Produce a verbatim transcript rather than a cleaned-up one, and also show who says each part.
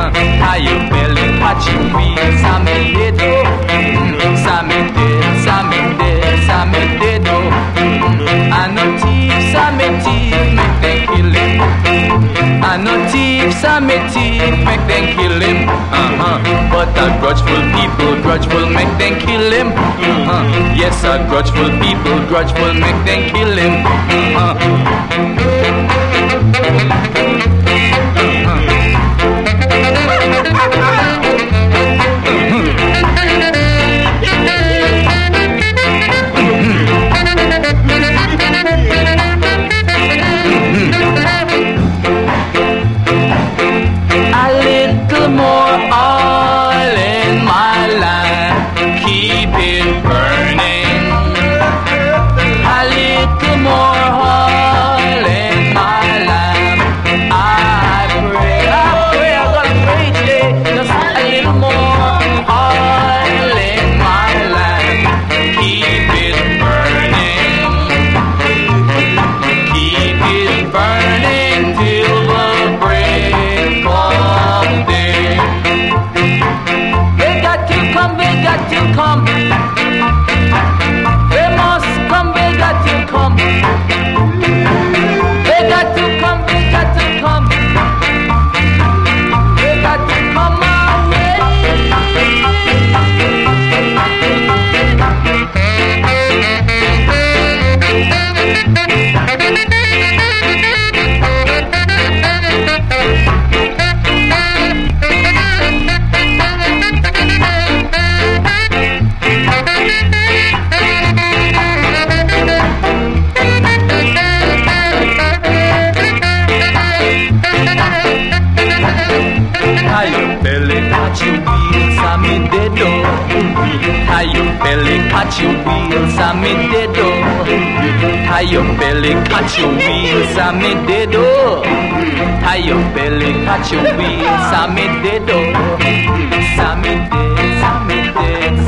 Speaker 1: uh-huh. Tie your belly, catch your wheels, I me dead, oh. Sammy dead, Sammy dead, Sammy dead, oh. I no thieves, I me thief, make them kill him. I no thieves, I me thief, make them kill him. Uh-huh. But a grudgeful people, grudgeful, make them kill him. Uh-huh. Yes, a grudgeful people, grudgeful, make them kill him. Uh-huh. A little more oil in my lamp, keep it burning. A little more oil in my lamp. I pray, I pray, I'm gonna pray today. Just a little more oil in my lamp, keep it burning. Keep it burning till the break of day. They got to come, they got to come. They must come, they got to come. They got to come, they got to come. They got to come my way. Tie your belly, catch your wheels, I'm in the door. Tie your belly, catch your wheels, I'm in the door. Tie your belly, catch your wheels, I'm in the door. Tie your belly, catch your wheels, I'm in the door. Sammy dead, Sammy dead,